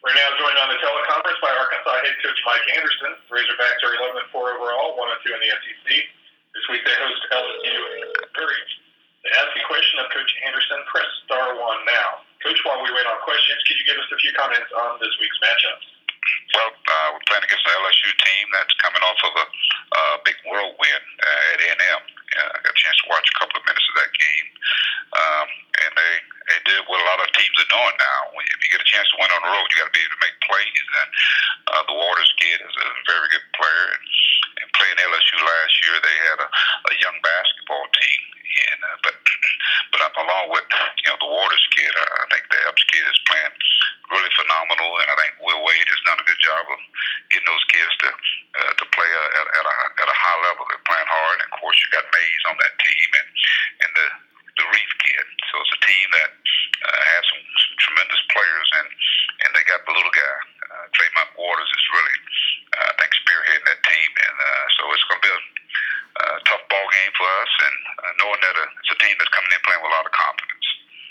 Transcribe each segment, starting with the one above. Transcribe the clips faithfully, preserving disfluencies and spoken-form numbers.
We're now joined on the teleconference by Arkansas head coach Mike Anderson. Razorbacks are eleven and four overall, one and two in the S E C. This week they host L S U in Missouri. To ask a question of Coach Anderson, press star one now. Coach, while we wait on questions, could you give us a few comments on this week's matchups? Well, uh, we're playing against the L S U team that's coming off of a uh, big whirlwind uh, at A and M. Uh, I got a chance to watch a couple of minutes of that game, um, and they they did what a lot of teams are doing now. When, if you get a chance to win on the road, you got to be able to make plays. And uh, the Waters kid is a very good player, and, and playing L S U last year, they had a, a young basketball team. And uh, but but I'm along with you know the Waters kid. I, I think the Epps kid is playing really phenomenal, and I think Will Wade has done a good job of getting those kids to uh, to play uh, at, at a at a high level. They're playing hard, and of course you got Mays on that team, and and the the Reef kid. So it's a team that uh, has some, some tremendous players, and and they got the little guy, uh, Draymond Waters, is really uh, I think spearheading that team, and uh, so it's going to be a uh, tough ball game for us, and uh, knowing that uh, it's a team that's coming in playing with a lot of confidence.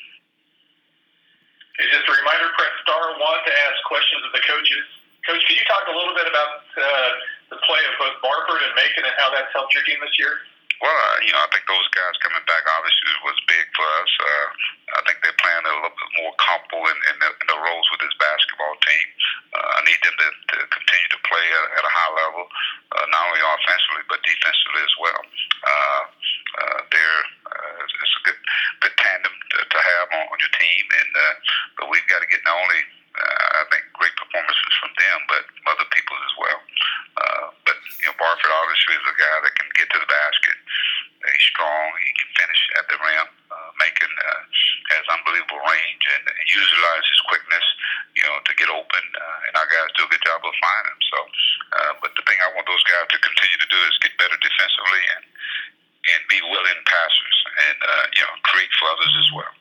Okay, just a reminder, press star one to ask questions of the coaches. Coach, could you talk a little bit about uh, the play of both Barford and Macon and how that's helped your team this year? Well, uh, you know, I think those guys coming back obviously was big for us. Uh, I think they're playing a little bit more comfortable in, in, the, in the roles with this basketball team. Uh, I need them to, to continue to play at, at a high level, uh, not only offensively but defensively as well. Uh, uh, they're uh, it's a good good tandem to, to have on, on your team, and uh, but we've got to get not only uh, I think great performances from them, but other people as well. Uh, but you know, Barford obviously is a guy that can get to the basket. He's strong. He can finish at the rim. Uh, Macon uh, has unbelievable range and, and utilize his quickness, you know, to get open. Uh, and our guys do a good job of finding him. So, uh, but the thing I want those guys to continue to do is get better defensively and and be willing passers and uh, you know create for others as well.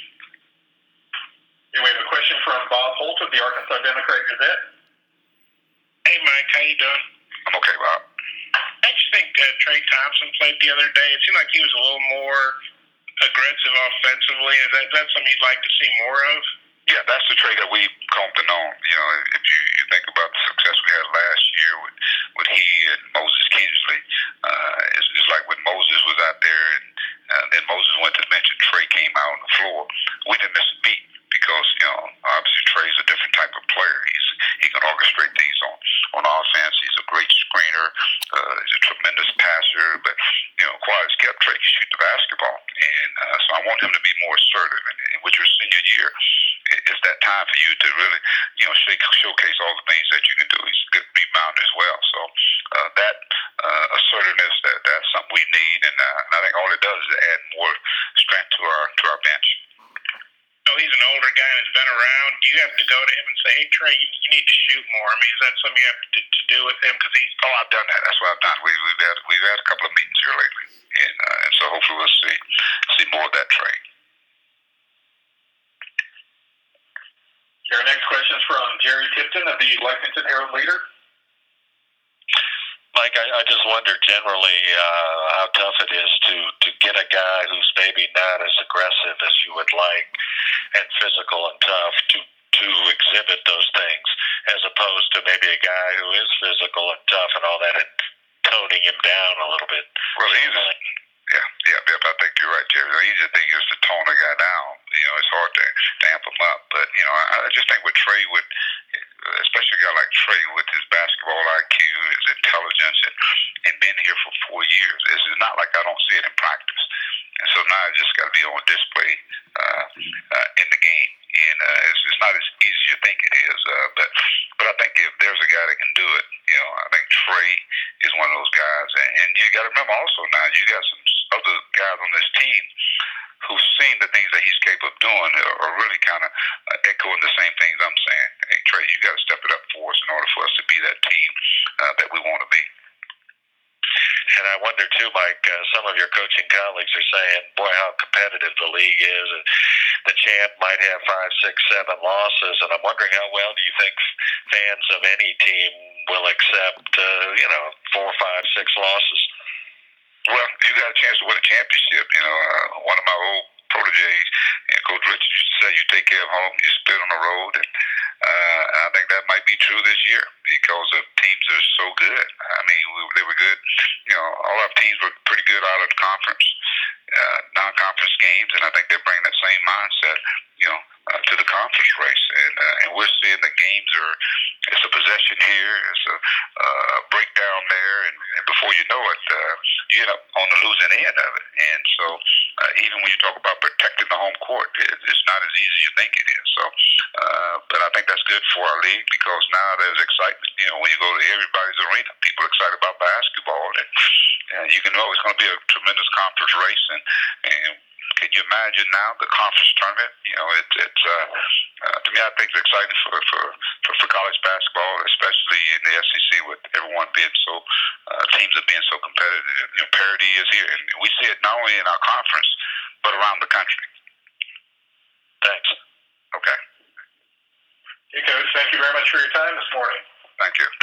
And we have a question from Bob Holt of the Arkansas Democrat Gazette. Hey, Mike, how you doing? I'm okay, Bob. I just think uh, Trey Thompson played the other day. It seemed like he was a little more aggressive offensively. Is that, is that something you'd like to see more of? Yeah, that's the Trey that we come to know. You know, if you, you think about the success we had last year with, with he and Moses Kingsley, uh, it's, it's like when Moses was out there and uh, then Moses went to the bench and Trey came out on the floor. We didn't miss a beat because, you know, obviously Trey's a different type of player. He's he can orchestrate things on, on offense. He's a great screener. Uh, he's a tremendous passer. But, you know, quiet as kept, Trey can shoot the basketball. And uh, so I want him to be more assertive. And, and with your senior year, it, it's that time for you to really, you know, shake, showcase all the things that you can do. He's a good rebounder as well. So uh, that uh, assertiveness, that, that's something we need. And, uh, and I think all it does is add more strength to our to our bench. So he's an older guy and has been around. Do you have to go to him and say, hey, Trey, you, you need to shoot more? I mean, is that something you have to, to do with him? Because he's oh, I've done that. That's what I've done. We, we've had we've had a couple of meetings here lately, and uh, and so hopefully we'll see see more of that Trey. Our next question is from Jerry Tipton of the Lexington Herald Leader. Mike, I, I just wonder generally uh, how tough it is to, to get a guy who's maybe not as aggressive as you would like and physical and tough to, to exhibit those things, as opposed to maybe a guy who is physical and tough and all that and toning him down a little bit. Well, he's yeah, yeah, yeah, I think you're right, Jerry. The easy thing is to tone a guy down. You know, it's hard to, to amp him up. But, you know, I, I just think with Trey, with especially a guy like Trey with his basketball I Q, his intelligence, and, and been here for four years, it's not like I don't see it in practice. And so now it's just got to be on display uh, uh, in the game. And uh, it's, it's not as easy as you think it is. Uh, but but I think if there's a guy that can do it, you know, I think Trey is one of those guys. And, and you got to remember also now, you got some other guys on this team who've seen the things that he's capable of doing are, are really kind of uh, echoing the same things I'm saying. Hey, Trey, you got to step it up for us in order for us to be that team uh, that we want to be. And I wonder, too, Mike, uh, some of your coaching colleagues are saying, boy, how competitive the league is. And the champ might have five, six, seven losses. And I'm wondering how well do you think fans of any team will accept, uh, you know, four, five, six losses? Well, you got a chance to win a championship. You know, uh, one of my old proteges, and Coach Richard used to say, you take care of home, you spit on the road. And, uh, and I think year because the teams are so good. I mean, we, they were good. You know, all our teams were pretty good out of the conference, uh, non-conference games, and I think they're bringing that same mindset, you know, uh, to the conference race. And uh, and we're seeing the games are, it's a possession here, it's a uh, breakdown there, and, and before you know it, uh, you end up on the losing end of it. And so uh, even when you talk about protecting the home court, it, it's not as easy as you think it is. So, uh, but I think that's good for our league because now there's excitement. You know, when you go to everybody's arena, people are excited about basketball, and, and you can know it's going to be a tremendous conference race. And, and can you imagine now the conference tournament? You know, it, it's uh, uh, to me, I think it's exciting for, for, for, for college basketball, especially in the S E C with everyone being so, uh, teams are being so competitive. You know, parity is here, and we see it not only in our conference but around the country. Thanks. Okay. Hey, Coach. Thank you very much for your time this morning. Thank you.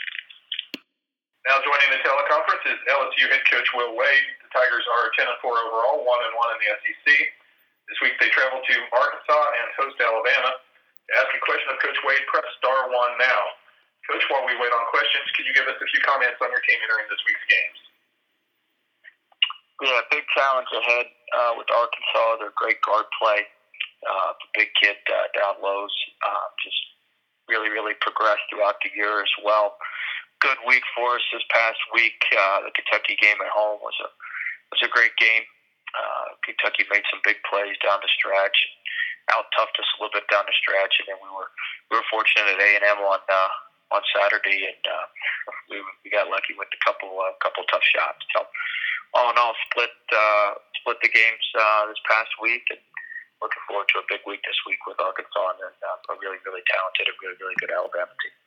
Now joining the teleconference is L S U head coach Will Wade. The Tigers are ten and four overall, one and one in the S E C. This week they travel to Arkansas and host Alabama. To ask a question of Coach Wade, press star one now. Coach, while we wait on questions, could you give us a few comments on your team entering this week's games? Yeah, big challenge ahead uh, with Arkansas. Their great guard play. Uh, the big kid uh, down lows uh, just really, really progressed throughout the year as well. Good week for us this past week. Uh, the Kentucky game at home was a was a great game. Uh, Kentucky made some big plays down the stretch, out toughed us a little bit down the stretch, and then we were we were fortunate at A and M on uh, on Saturday, and uh, we we got lucky with a couple uh, couple tough shots. So all in all, split uh, split the games uh, this past week, and looking forward to a big week this week with Arkansas and then uh, a really really talented and really really good Alabama team.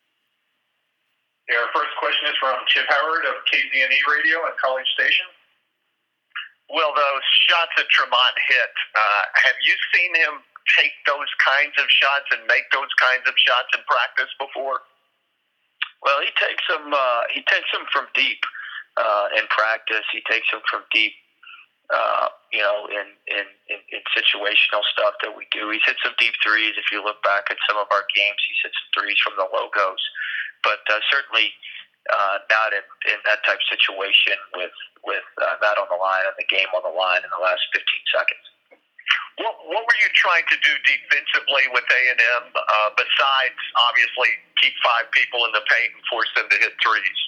Our first question is from Chip Howard of K Z N E Radio and College Station. Will, those shots that Tremont hit, uh, have you seen him take those kinds of shots and make those kinds of shots in practice before? Well, he takes them. Uh, he takes them from deep uh, in practice. He takes them from deep, uh, you know, in, in, in, in situational stuff that we do. He's hit some deep threes. If you look back at some of our games, he's hit some threes from the logos. But uh, certainly uh, not in, in that type of situation with with uh, that on the line and the game on the line in the last fifteen seconds. What what were you trying to do defensively with A and M uh, besides obviously keep five people in the paint and force them to hit threes?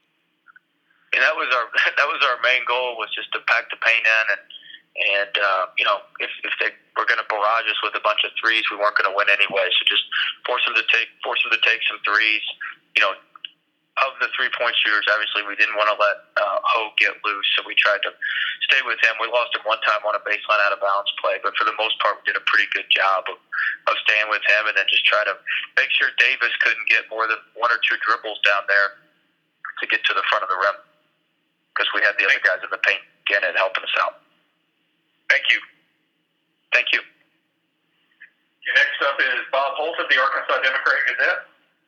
And that was our that was our main goal, was just to pack the paint in, and and uh, you know, if if they were going to barrage us with a bunch of threes, we weren't going to win anyway. So just force them to take force them to take some threes. You know, of the three-point shooters, obviously we didn't want to let uh, Hogue get loose, so we tried to stay with him. We lost him one time on a baseline out-of-bounds play, but for the most part we did a pretty good job of, of staying with him and then just try to make sure Davis couldn't get more than one or two dribbles down there to get to the front of the rim because we had the other guys in the paint getting it, helping us out. Thank you. Thank you. Your next up is Bob Holt of the Arkansas Democrat Gazette.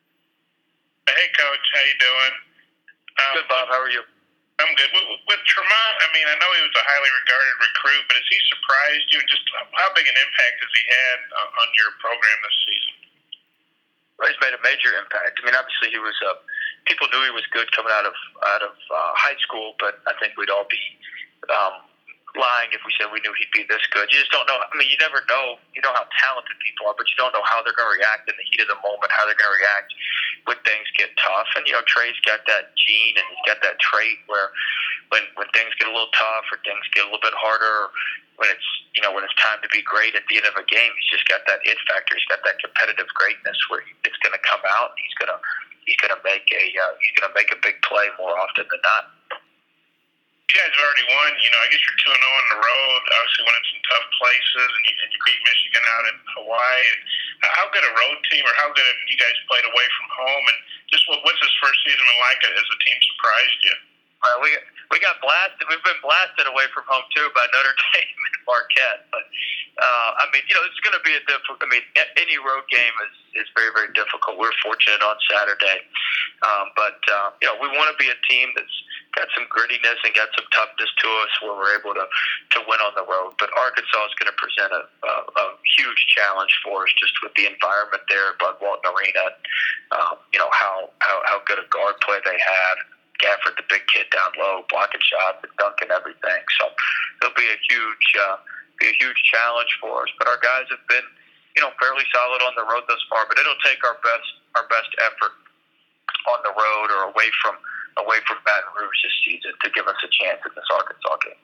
Hey, Coach, how you doing? Um, Good, Bob. How are you? I'm good. With, with Tremont, I mean, I know he was a highly regarded recruit, but has he surprised you? And just how big an impact has he had on, on your program this season? Well, he's made a major impact. I mean, obviously he was. Uh, people knew he was good coming out of out of uh, high school, but I think we'd all be um, lying if we said we knew he'd be this good. You just don't know. I mean, you never know. You know how talented people are, but you don't know how they're going to react in the heat of the moment, how they're going to react when things get tough. And, you know, Trey's got that gene and he's got that trait where when when things get a little tough or things get a little bit harder, or when it's, you know, when it's time to be great at the end of a game, he's just got that it factor. He's got that competitive greatness where he, it's going to come out and he's going to he's going to make a uh, he's going to make a big play more often than not. You guys have already won. You know, I guess you're two and zero on the road. Obviously, went in some tough places, and you, and you beat Michigan out in Hawaii. And how good a road team, or how good have you guys played away from home? And just what, what's this first season been like as a team surprised you? Uh, we we got blasted. We've been blasted away from home too by Notre Dame and Marquette. But uh, I mean, you know, it's going to be a difficult. I mean, any road game is is very very difficult. We're fortunate on Saturday, um, but uh, you know, we want to be a team that's got some grittiness and got some toughness to us where we're able to, to win on the road. But Arkansas is going to present a, a, a huge challenge for us just with the environment there at Bud Walton Arena. Um, you know, how, how, how good a guard play they had. Gafford, the big kid down low, blocking shots and dunking everything. So it'll be a huge, uh, be a huge challenge for us. But our guys have been, you know, fairly solid on the road thus far. But it'll take our best, our best effort on the road or away from away from Baton Rouge this season to give us a chance in this Arkansas game.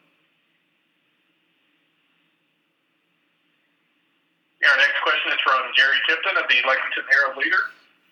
Our next question is from Jerry Tipton of the Lexington Herald Leader.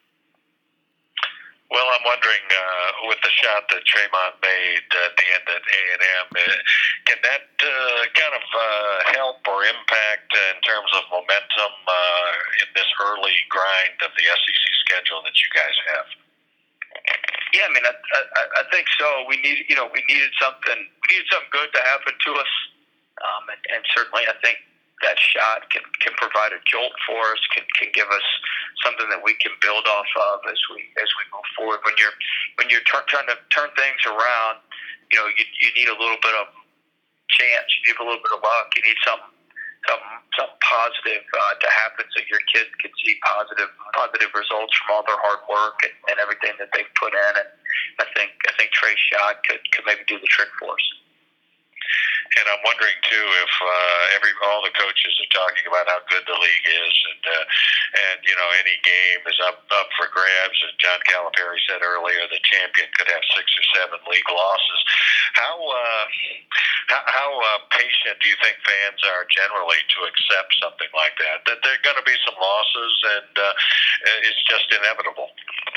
Well, I'm wondering, uh, with the shot that Tremont made at the end at A and M, uh, can that uh, kind of uh, help or impact uh, in terms of momentum uh, in this early grind of the S E C schedule that you guys have? Yeah, I mean, I, I, I think so. We need, you know, we needed something. We needed something good to happen to us, um, and, and certainly, I think that shot can, can provide a jolt for us. Can, can give us something that we can build off of as we as we move forward. When you're when you're t- trying to turn things around, you know, you you need a little bit of chance. You need a little bit of luck. You need something something something positive uh, to happen so your kids can see positive positive results from all their hard work and, and everything that they've put in. And I think I think Trey's shot could, could maybe do the trick for us. And I'm wondering too if uh, every all the coaches are talking about how good the league is, and uh, and you know any game is up up for grabs. As John Calipari said earlier, the champion could have six or seven league losses. How uh, how, how uh, patient do you think fans are generally to accept something like that? That there are going to be some losses, and uh, it's just inevitable.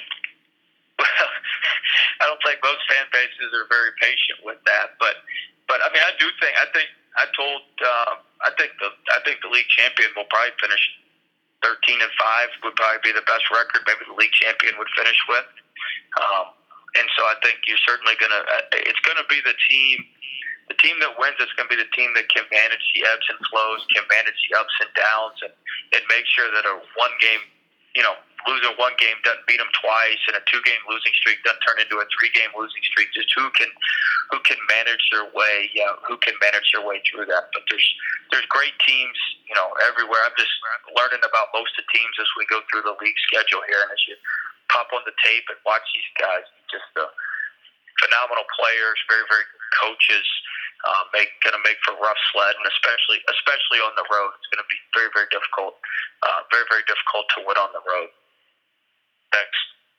Well, I don't think most fan bases are very patient with that, but. But I mean, I do think I think I told uh, I think the I think the league champion will probably finish thirteen and five would probably be the best record. Maybe the league champion would finish with, um, and so I think you're certainly gonna. It's gonna be the team, the team that wins. It's gonna be the team that can manage the ebbs and flows, can manage the ups and downs, and, and make sure that a one game, you know, losing one game doesn't beat them twice, and a two game losing streak doesn't turn into a three game losing streak. Just who can. Who can manage their way? Yeah, who can manage their way through that? But there's there's great teams, you know, everywhere. I'm just learning about most of the teams as we go through the league schedule here, and as you pop on the tape and watch these guys, just uh, phenomenal players, very very good coaches. Uh, make going to make for rough sled, and especially especially on the road, it's going to be very very difficult, uh, very very difficult to win on the road. Thanks.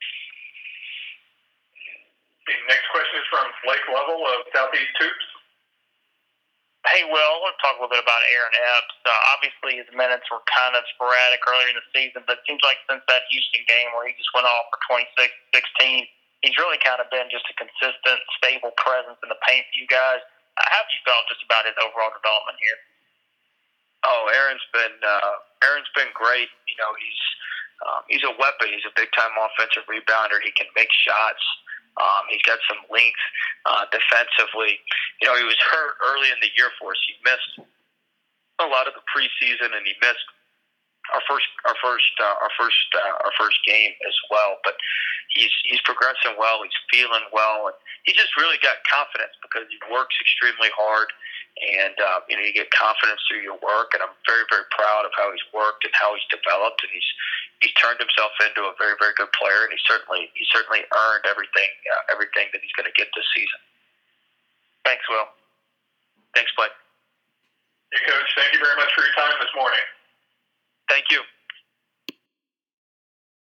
The next question is from Blake Lovell of Southeast Toops. Hey, Will, I want to talk a little bit about Aaron Epps. Uh, obviously, his minutes were kind of sporadic earlier in the season, but it seems like since that Houston game where he just went off for twenty-six, sixteen, he's really kind of been just a consistent, stable presence in the paint for you guys. Uh, how have you felt just about his overall development here? Oh, Aaron's been uh, Aaron's been great. You know, he's um, he's a weapon. He's a big time offensive rebounder. He can make shots. Um, he's got some length uh, defensively. You know, he was hurt early in the year for us. He missed a lot of the preseason, and he missed our first, our first, uh, our first, uh, our first game as well. But he's he's progressing well. He's feeling well, and he just really got confidence because he works extremely hard. And uh, you know, you get confidence through your work, and I'm very, very proud of how he's worked and how he's developed, and he's he's turned himself into a very, very good player, and he certainly he certainly earned everything uh, everything that he's going to get this season. Thanks, Will. Thanks, Blake. Hey, Coach. Thank you very much for your time this morning. Thank you.